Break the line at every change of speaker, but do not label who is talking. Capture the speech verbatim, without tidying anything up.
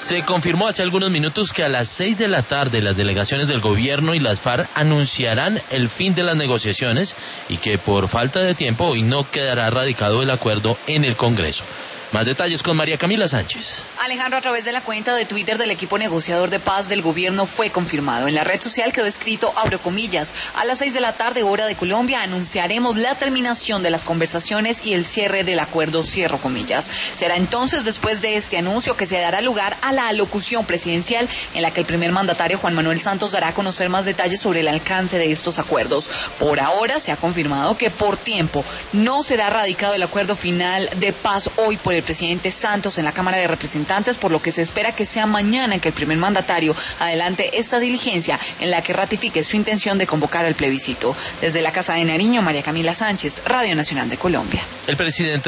Se confirmó hace algunos minutos que a las seis de la tarde las delegaciones del gobierno y las FARC anunciarán el fin de las negociaciones y que por falta de tiempo hoy no quedará radicado el acuerdo en el Congreso. Más detalles con María Camila Sánchez.
Alejandro, a través de la cuenta de Twitter del equipo negociador de paz del gobierno fue confirmado. En la red social quedó escrito, abro comillas, a las seis de la tarde, hora de Colombia, anunciaremos la terminación de las conversaciones y el cierre del acuerdo, cierro comillas. Será entonces después de este anuncio que se dará lugar a la alocución presidencial en la que el primer mandatario Juan Manuel Santos dará a conocer más detalles sobre el alcance de estos acuerdos. Por ahora se ha confirmado que por tiempo no será radicado el acuerdo final de paz hoy por el presidente Santos en la Cámara de Representantes, por lo que se espera que sea mañana en que el primer mandatario adelante esta diligencia en la que ratifique su intención de convocar al plebiscito. Desde la Casa de Nariño, María Camila Sánchez, Radio Nacional de Colombia.
El presidente